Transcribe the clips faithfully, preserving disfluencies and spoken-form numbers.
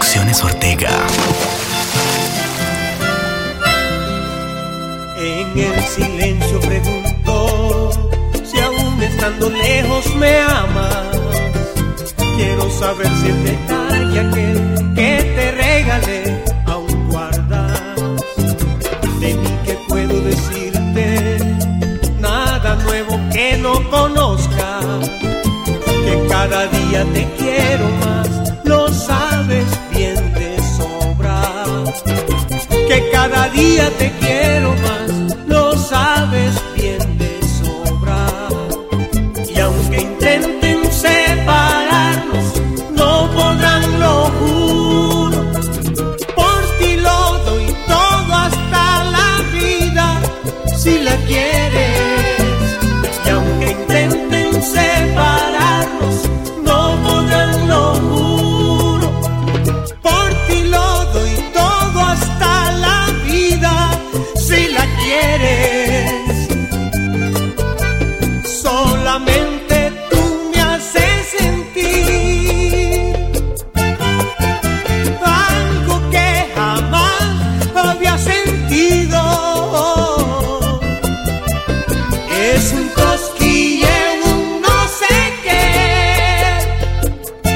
Producciones Ortega. En el silencio pregunto si aún estando lejos me amas. Quiero saber si el detalle aquel que te regalé aún guardas. De mí que puedo decirte nada nuevo que no conozca. Que cada día te quiero más, lo sabes bien de sobra. Que cada día te quiero más, lo sabes bien de sobra. Y aunque intenten separarnos, no podrán, lo juro. Por ti lo doy todo hasta la vida, si la quieres. Y aunque intenten separarnos, no podrán, lo juro. Por ti lo doy todo hasta la vida, si la quieres. Solamente tú me haces sentir algo que jamás había sentido. Es un cosquilleo, un no sé qué,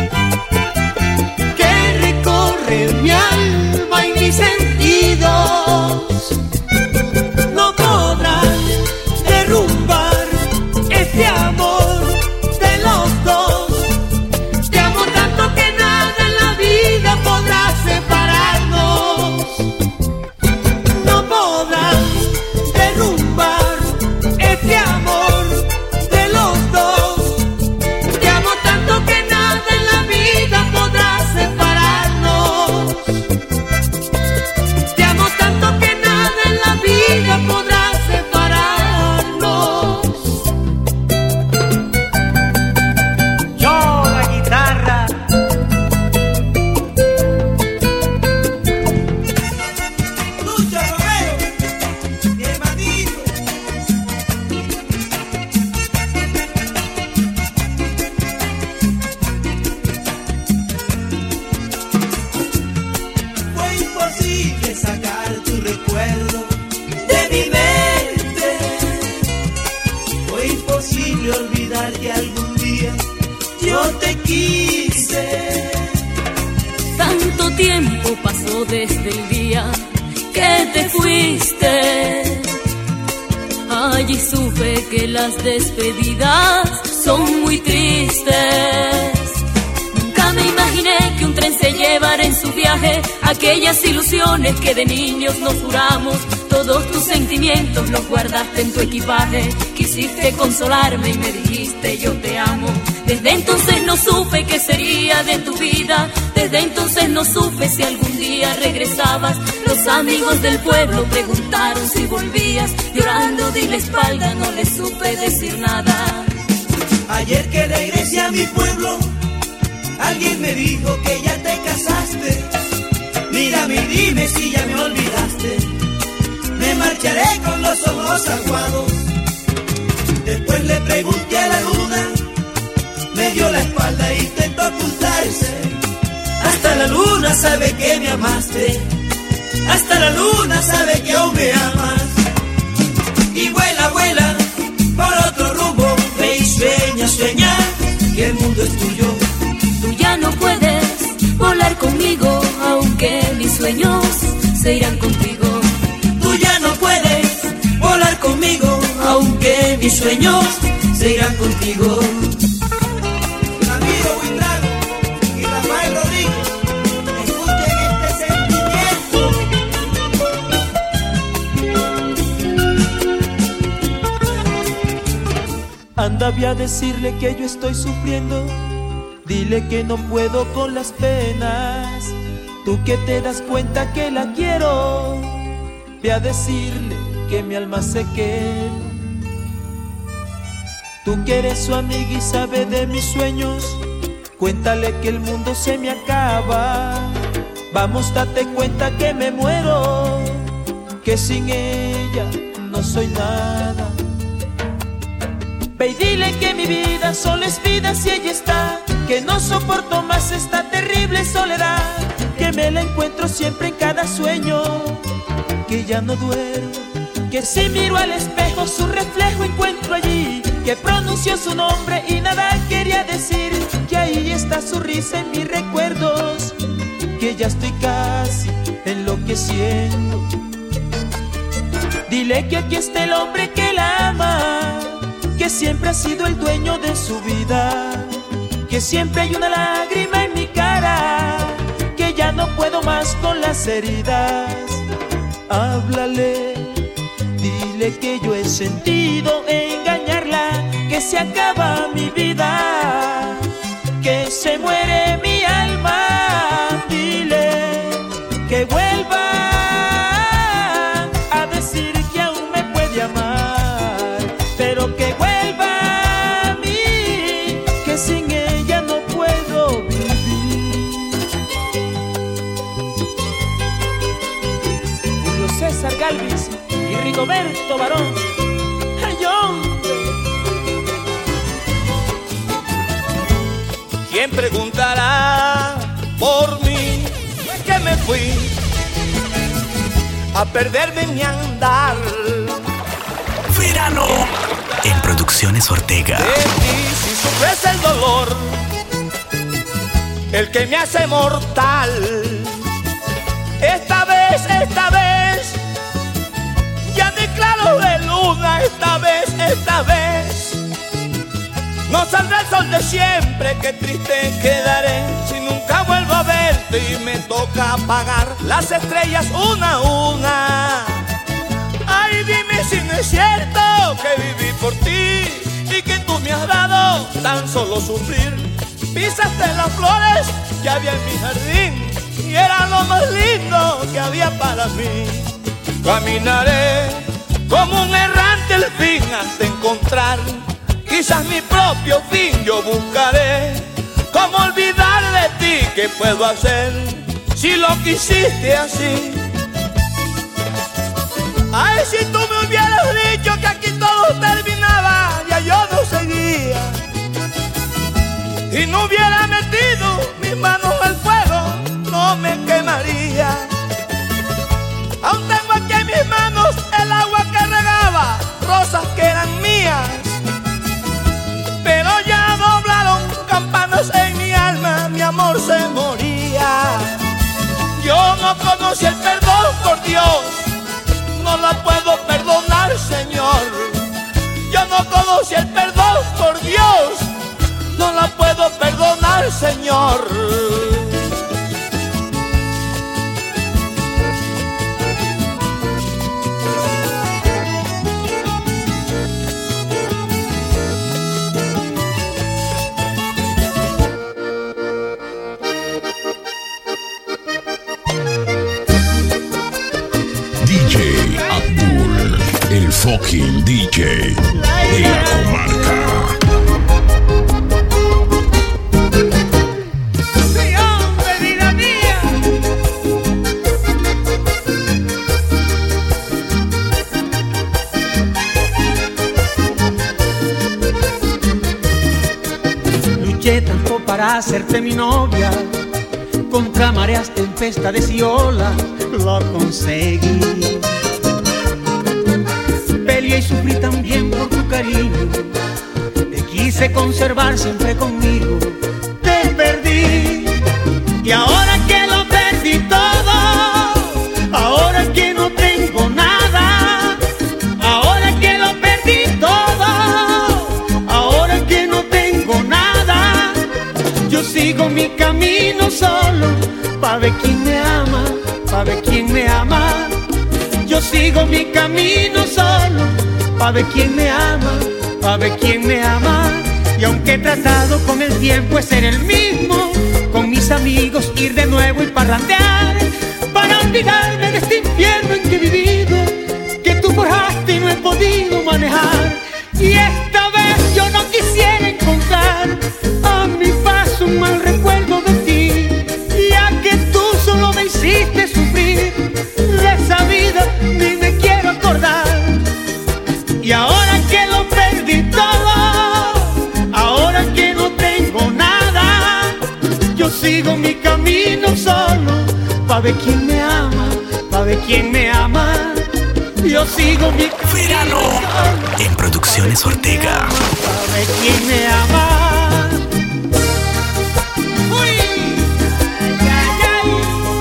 que recorre mi alma y mis sentidos. No podrán derrumbar este amor de los dos. Te amo tanto que nada en la vida podrá separarnos. No podrán derrumbar este amor de los dos. Te amo tanto que nada en la vida podrá separarnos. Te amo tanto que nada en la vida podrá separarnos. Yo, la guitarra. Lucho Romero, mi hermanito. Fue imposible sacar tu recuerdo de mi mente. Fue imposible olvidar que algún día yo te quise. Tanto tiempo pasó desde el día que te fuiste. Allí supe que las despedidas son muy tristes. Nunca me imaginé que un tren se llevara en su viaje aquellas ilusiones que de niños nos juramos. Todos tus sentimientos los guardaste en tu equipaje. Quisiste consolarme y me dijiste yo te amo. Desde entonces no supe qué sería de tu vida. Desde entonces no supe si algún día regresabas. Los amigos del pueblo preguntaron si volvías. Llorando di la espalda, no les supe decir nada. Ayer que regresé a mi pueblo, alguien me dijo que ya te casaste. Mírame y dime si ya me olvidaste. Me marcharé con los ojos aguados. Después le pregunté a la luna, me dio la espalda e intentó ocultarse. Hasta la luna sabe que me amaste. Hasta la luna sabe que aún me amas. Y vuela, vuela por otro rumbo. Ve y sueña, sueña que el mundo es tuyo. Tú ya no puedes volar conmigo, aunque mis sueños se irán contigo. Tú ya no puedes volar conmigo, aunque mis sueños se irán contigo. Ramiro Buitrago y Rafael Rodríguez, escuchen este sentimiento. Anda, ve a decirle que yo estoy sufriendo. Dile que no puedo con las penas. Tú que te das cuenta que la quiero, ve a decirle que mi alma se quema. Tú que eres su amiga y sabe de mis sueños, cuéntale que el mundo se me acaba. Vamos, date cuenta que me muero, que sin ella no soy nada. Ve y dile que mi vida solo es vida si ella está, que no soporto más esta terrible soledad, que que me la encuentro siempre en cada sueño, que ya no duermo, que si miro al espejo su reflejo encuentro allí, que pronunció su nombre y nada quería decir, que ahí está su risa en mis recuerdos, que ya estoy casi enloqueciendo. Dile que aquí está el hombre que la ama, que siempre ha sido el dueño de su vida, que siempre hay una lágrima en mi cara, que ya no puedo más con las heridas. Háblale, dile que yo he sentido engañarla, que se acaba mi vida, que se muere mi alma. Dile que vuelva a decir que aún me puede amar, pero que vuelva a mí, que sin ella no puedo vivir. Julio César Galvis y Rigoberto Barón. ¡Ay, hombre! ¿Quién preguntará por mí? Que me fui a perderme en mi andar. Verano en Producciones Ortega. De ti, si sufres el dolor, el que me hace mortal. Esta vez, esta vez, ya ni claro de luna. Esta vez, esta vez, no saldrá el sol de siempre. Qué triste quedaré si nunca vuelvo a verte y me toca apagar las estrellas una a una. Ay, dime si no es cierto que viví por ti y que tú me has dado tan solo sufrir. Pisaste las flores que había en mi jardín y era lo más lindo que había para mí. Caminaré como un errante el fin hasta encontrar quizás mi propio fin. Yo buscaré cómo olvidar de ti. ¿Qué puedo hacer si lo quisiste así? Ay, si tú me hubieras dicho que aquí todo terminaba, ya yo no seguía y no hubiera metido mis manos al fuego, no me quemaría. Aún tengo aquí en mis manos el agua que regaba rosas que eran mías, pero ya doblaron campanas en mi alma, mi amor se moría. Yo no conocí el perdón, por Dios, no la puedo perdonar, Señor. Yo no conocí el perdón, por Dios, no la puedo perdonar, Señor. D J Abdul, el fucking D J de la comarca. Sí, hombre, vida mía. Luché tanto para hacerte mi novia, contra mareas, tempestades y olas lo conseguí. Peleé y sufrí también por tu cariño, te quise conservar siempre conmigo, te perdí. Y ahora que lo perdí todo, ahora que no tengo nada, ahora que lo perdí todo, ahora que no tengo nada, yo sigo mi camino solo, pa' ver quién me ama, pa' ver quién me ama. Yo sigo mi camino solo, pa' ver quién me ama, pa' ver quién me ama. Y aunque he tratado con el tiempo de ser el mismo, con mis amigos ir de nuevo y parrandear, para olvidarme de este infierno en que he vivido, que tú forjaste y no he podido manejar. Y esta vez yo no quisiera encontrar a mi paso un mal recuerdo de ti, ya que tú solo me hiciste sufrir, de esa vida ni me quiero acordar. Y ahora que lo perdí todo, ahora que no tengo nada, yo sigo mi camino solo, pa' ver quién me ama, pa' ver quién me ama. Yo sigo mi Verano en Producciones Ortega. Pa' ver quién me ama. Uy, ay, ay,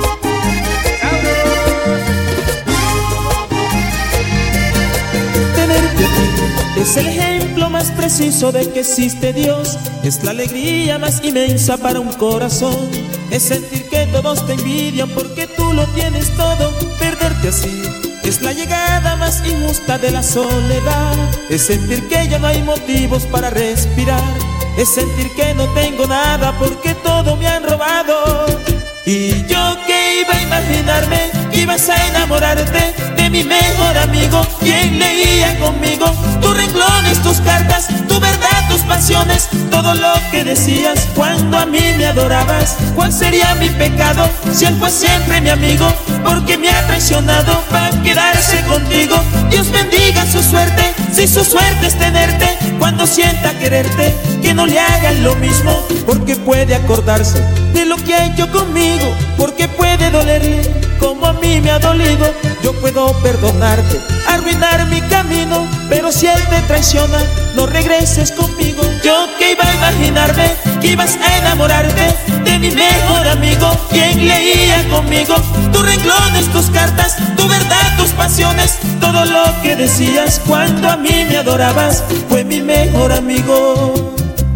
Tenerte a ti es el ejemplo más preciso de que existe Dios. Es la alegría más inmensa para un corazón. Es sentir que todos te envidian porque tú lo tienes todo. Perderte así es la llegada más injusta de la soledad. Es sentir que ya no hay motivos para respirar. Es sentir que no tengo nada porque todo me han robado. Y yo que iba a imaginarme que ibas a enamorarte de mi mejor amigo, quien leía conmigo tus renglones, tus cartas, tu verdad, tus pasiones, todo lo que decías cuando a mí me adorabas. ¿Cuál sería mi pecado si él fue siempre mi amigo? Porque me ha traicionado para quedarse contigo. Dios bendiga su suerte, si su suerte es tenerte. Cuando sienta quererte, que no le hagan lo mismo, porque puede acordarse de lo que ha hecho conmigo, porque puede dolerle como a mí me ha dolido. Yo puedo perdonarte, arruinar mi camino, pero si él te traiciona, no regreses conmigo. Yo que iba a imaginarme que ibas a enamorarte de mi mejor amigo, quien leía conmigo tus renglones, tus cartas, tu verdad, tus pasiones, todo lo que decías cuando a mí me adorabas, fue mi mejor amigo.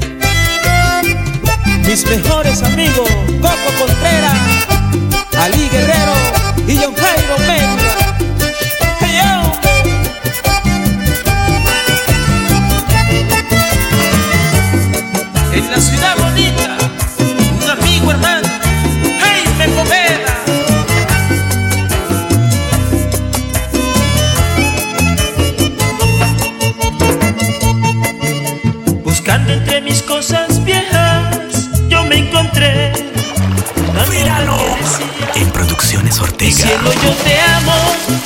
Mis mejores amigos, Coco Contreras, Ali Guerrero y John Jairo Peña. Hey, yo. En la ciudad bonita, un amigo hermano, Jaime Poveda. Buscando entre mis cosas viejas, yo me encontré Verano en Producciones Ortega. cielo, yo te amo,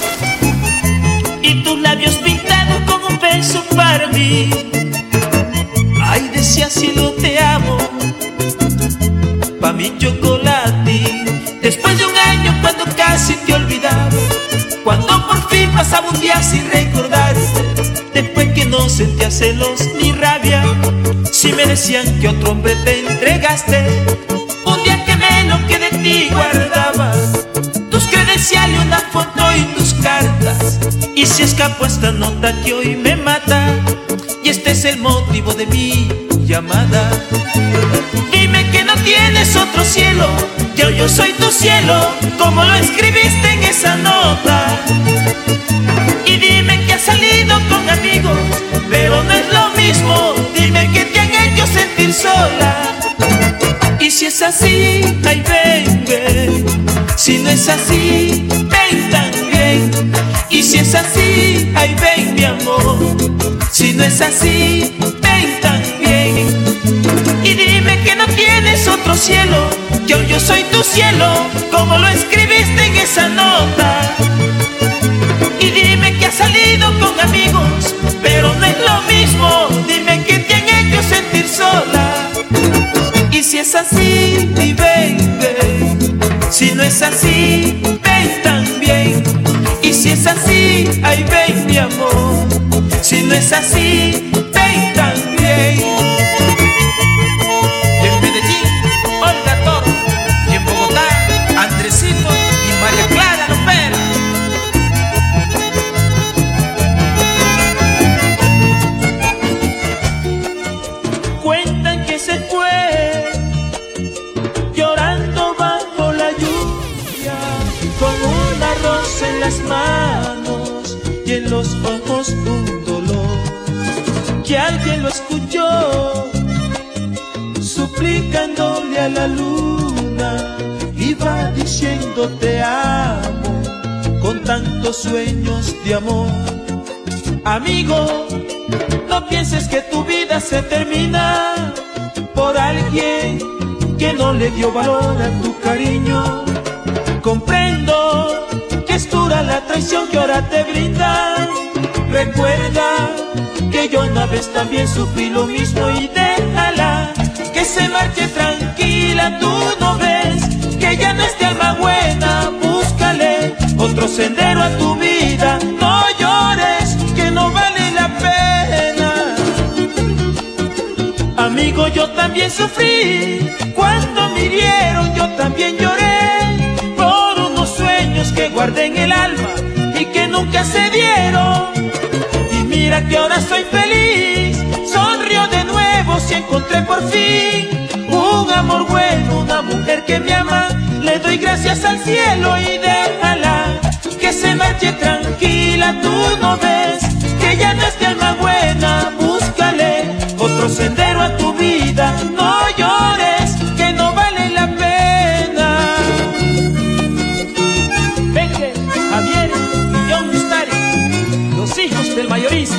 y tus labios pintados con un beso para mí. Ay, decía cielo, te amo, pa' mi chocolate. Después de un año cuando casi te olvidaba, cuando por fin pasaba un día sin recordarte, después que no sentía celos ni rabia, si me decían que otro hombre te entregaste, un día quemé lo que de ti guardaba, tus credenciales, una foto y tus cartas. Y si escapó esta nota que hoy me mata, y este es el motivo de mi llamada. Dime que no tienes otro cielo, yo, yo soy tu cielo, como lo escribiste en esa nota. Y dime que has salido con amigos, pero no es lo mismo. Dime que te han hecho sentir sola. Y si es así, ay ven, ven. Si no es así, ven también. Y si es así, ay ven mi amor. Si no es así, ven también. Y dime que no tienes otro cielo, yo, yo soy tu cielo, como lo escribiste en esa nota. Y dime que has salido con amigos, pero no es lo mismo. Dime que te han hecho sentir sola. Y si es así, ay ven, ven. Si no es así, ven también. Y si es así, ay ven mi amor. Si no es así, ven también. Y en Medellín, Olga Toro. Y en Bogotá, Andresito y María Clara Lopera. Cuentan que se fue llorando bajo la lluvia, con una rosa en las manos y en los ojos un dolor, que alguien lo escuchó suplicándole a la luna, iba diciendo te amo con tantos sueños de amor. Amigo, no pienses que tu vida se termina por alguien que no le dio valor a tu cariño. Comprendo que es dura la traición que ahora te brindan. Recuerda que yo una vez también sufrí lo mismo y déjala que se marche tranquila. Tú no ves que ya no es de alma buena, otro sendero a tu vida. No llores, que no vale la pena. Amigo, yo también sufrí, cuando me hirieron yo también lloré, por unos sueños que guardé en el alma y que nunca se dieron. Y mira que ahora soy feliz, sonrío de nuevo si encontré por fin un amor bueno, una mujer que me ama. Le doy gracias al cielo y déjala que se marche tranquila. Tú no ves que ya no es de alma buena, búscale otro sendero a tu vida. No llores, que no vale la pena. Benje, Javier y John Mustari, los hijos del mayorista.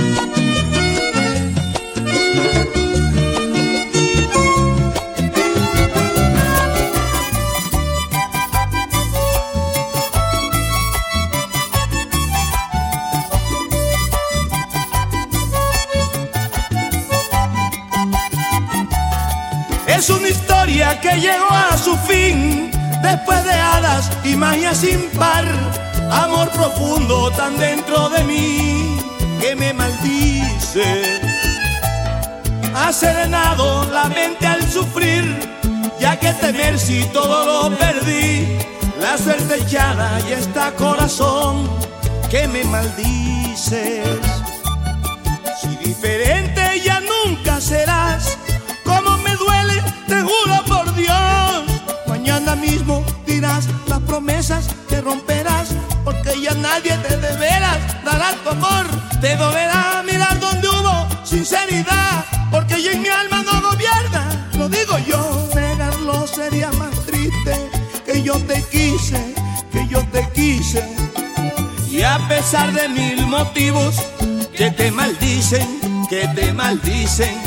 Es una historia que llegó a su fin, después de hadas y magia sin par. Amor profundo tan dentro de mí que me maldice. Ha serenado la mente al sufrir, ya que temer si todo lo perdí. La suerte echada y está corazón que me maldices. Si diferente ya nunca serás, como me duele, te juro por Dios. Mañana mismo dirás las promesas que romperás, porque ya nadie te de veras dará tu amor. Te dolerá mirar donde hubo sinceridad, porque ya en mi alma no gobierna. Lo digo yo, negarlo sería más triste. Que yo te quise, que yo te quise. Y a pesar de mil motivos que te maldicen, que te maldicen,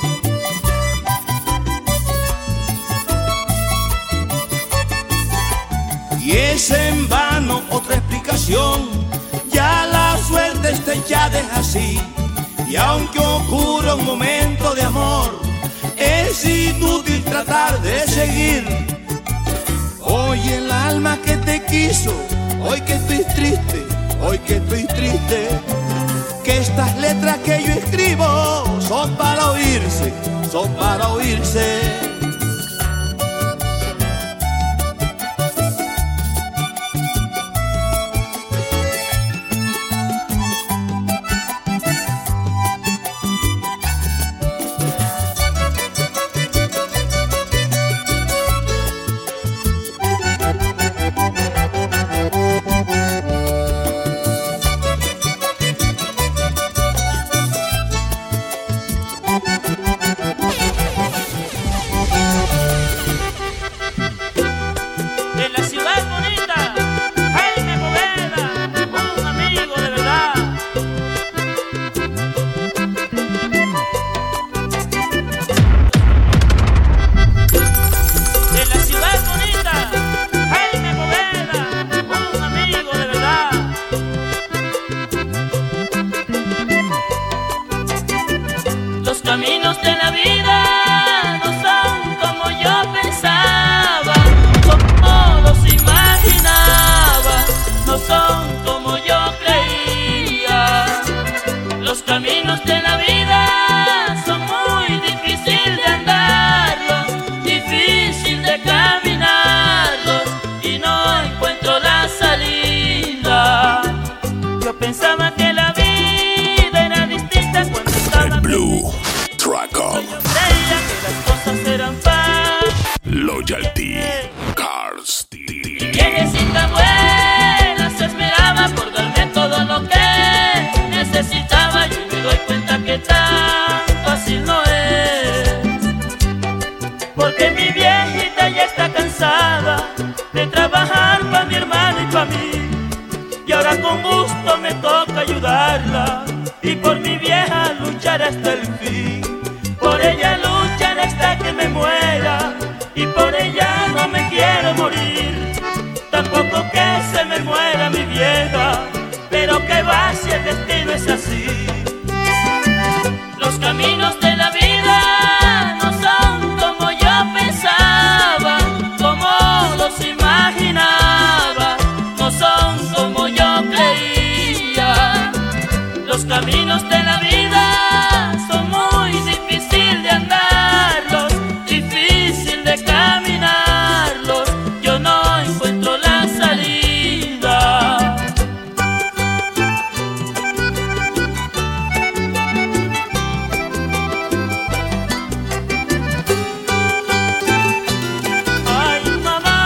y es en vano otra explicación, ya la suerte está echada es así. Y aunque ocurra un momento de amor, es inútil tratar de seguir. Hoy el alma que te quiso, hoy que estoy triste, hoy que estoy triste, que estas letras que yo escribo son para oírse, son para oírse. Loyalty Cars. Viejecita buena se esmeraba por darme todo lo que necesitaba. Yo me doy cuenta que tan fácil no es, porque mi viejita ya está cansada de trabajar para mi hermano y para mí. Y ahora con gusto me toca ayudarla y por mi vieja luchar hasta el fin. Por ella luchar hasta que me muera y por ella no me quiero morir. Tampoco que se me muera mi vieja, pero que va si el destino es así. Los caminos de la vida no son como yo pensaba, como los imaginaba, no son como Los caminos de la vida son muy difíciles de andarlos, difícil de caminarlos. Yo no encuentro la salida. Ay, mamá,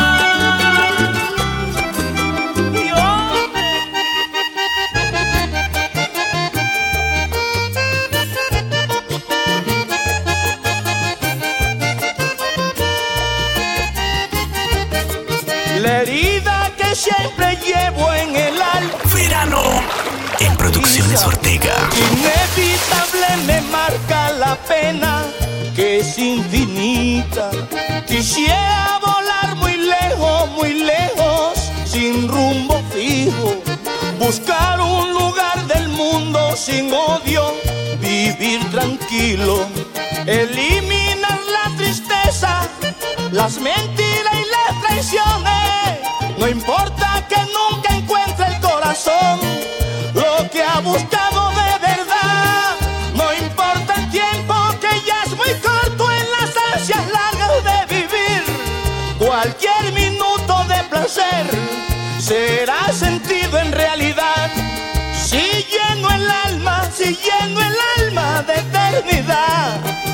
la herida que siempre llevo en el alma. Verano en Producciones Ortega. Inevitable me marca la pena que es infinita. Quisiera volar muy lejos, muy lejos, sin rumbo fijo. Buscar un lugar del mundo sin odio, vivir tranquilo. Eliminar la tristeza, las mentiras y las traiciones. No importa que nunca encuentre el corazón lo que ha buscado de verdad. No importa el tiempo que ya es muy corto en las ansias largas de vivir. Cualquier minuto de placer será sentido en realidad. Si lleno el alma, si lleno el alma de eternidad.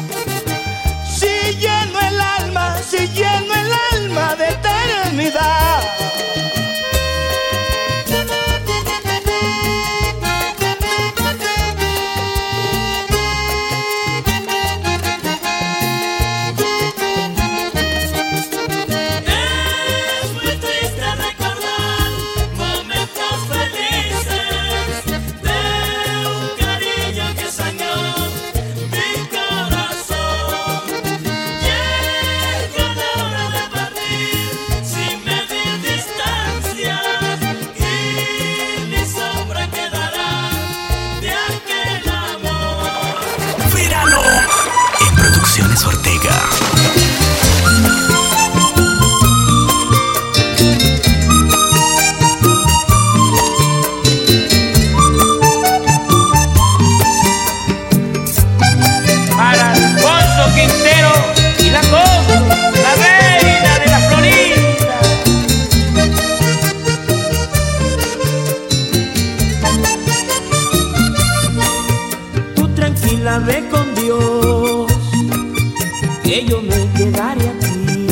Si lleno el alma, si lleno el alma de eternidad. es muy triste recordar momentos felices de un cariño que sangró mi corazón. Llega la hora de partir sin medir distancias y mi sombra quedará de aquel amor. Verano en Producciones Ortega. Para Alfonso Quintero y la Coco, la reina de la Florida. Tú tranquila ve con Dios, que yo me quedaré aquí.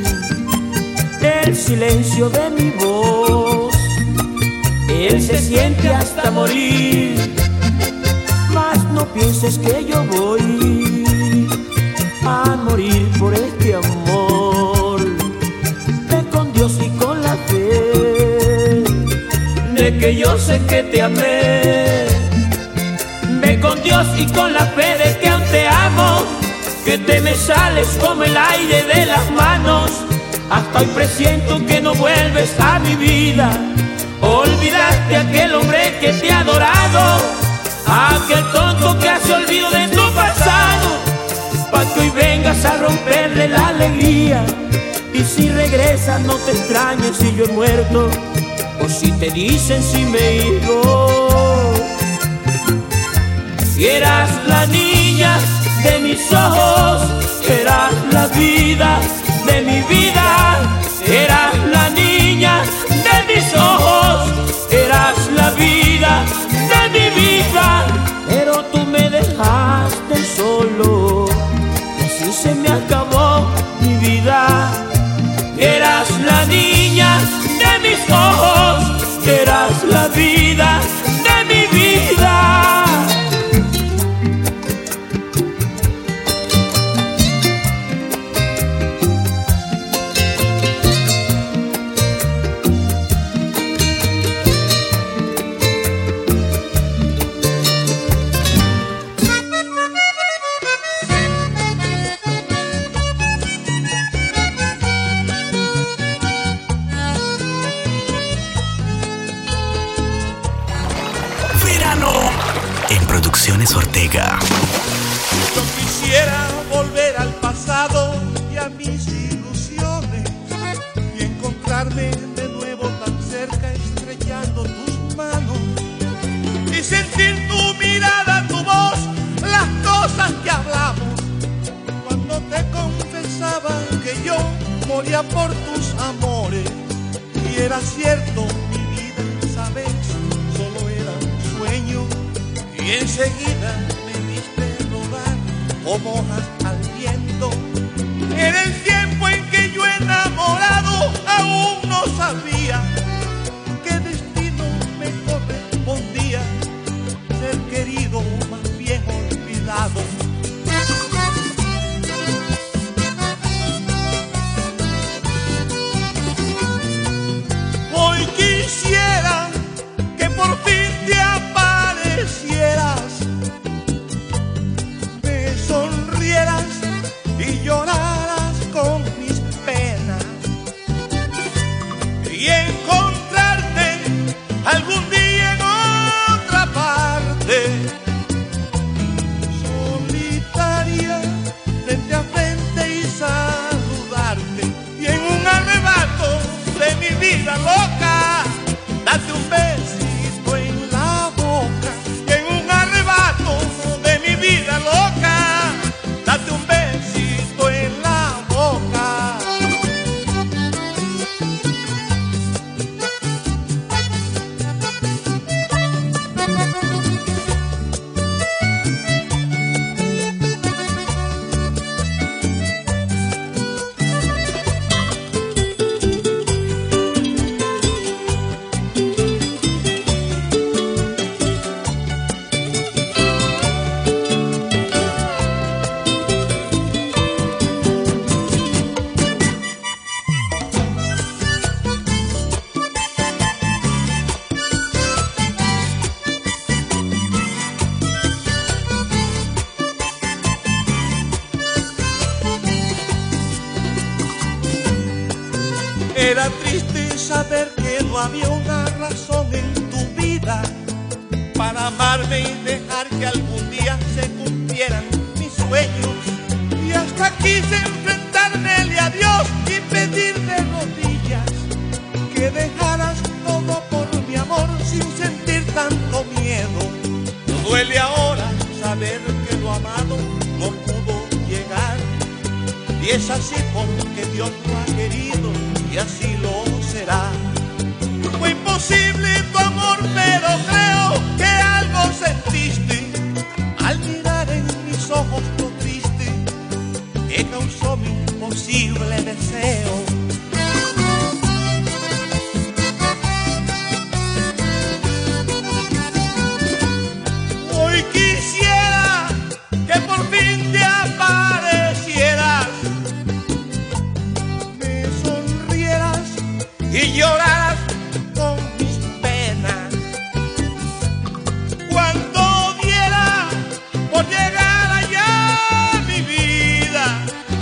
El silencio de mi voz, él se siente hasta morir. Mas no pienses que yo voy a morir por este amor. Ve con Dios y con la fe de que yo sé que te amé. Ve con Dios y con la fe de que aún te amo, que te me sales como el aire de las manos. Hasta hoy presiento que no vuelves a mi vida. Olvidaste a aquel hombre que te ha adorado, aquel tonto que hace olvido de tu pasado, pa' que hoy vengas a romperle la alegría. Y si regresas no te extrañes si yo he muerto, o si te dicen si me he ido. Si eras la niña de mis ojos, eras la vida de mi vida. Eras la niña de mis ojos, eras la vida de mi vida. Pero tú me dejaste solo, así se me acabó mi vida. Eras la niña de mis ojos, eras la vida de mi vida. En Producciones Ortega. Yo quisiera volver al pasado y a mis ilusiones y encontrarme de nuevo tan cerca, estrechando tus manos y sentir tu mirada moría por tus amores. Y era cierto, mi vida, sabes, solo era un sueño. Y enseguida me viste rodar como hojas al viento. En el tiempo en que yo enamorado aún no sabía qué destino me correspondía, ser querido más bien olvidado. Hoy quisiera que por fin te aparecieras, me sonrieras y lloraras con mis penas, y encontrarte algún día en otra parte, solitaria, frente a frente, y saludarte, y en un arrebato de mi vida loca, darte un besito en la boca, y en un arrebato de mi vida loca, darte un besito en la boca. Era triste saber que no había una razón en tu vida para amarme y dejar que algún día se cumplieran mis sueños. Y hasta quise enfrentarme a Dios y pedir de rodillas que dejaras todo por mi amor sin sentir tanto miedo. No duele ahora saber que lo amado no pudo llegar, y es así porque Dios lo ha querido y así lo será. Fue imposible tu amor, pero creo que algo sentiste al mirar en mis ojos lo triste que causó mi imposible deseo. Hoy quisiera que por fin te aparecieras, y lloraras con mis penas, cuando diera por llegar allá a mi vida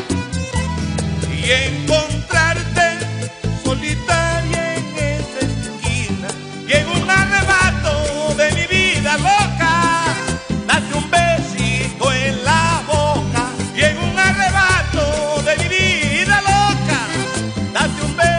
y encontrarte solitaria en esa esquina, y en un arrebato de mi vida loca, darte un besito en la boca, y en un arrebato de mi vida loca, darte un besito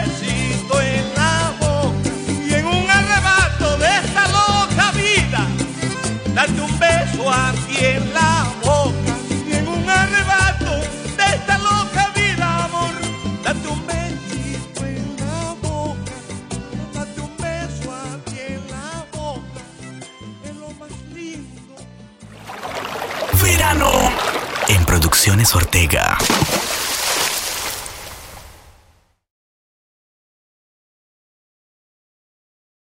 darte un beso aquí en la boca, y en un arrebato de esta loca vida, amor, darte un besito en la boca, darte un beso aquí en la boca, es lo más lindo. Verano en Producciones Ortega.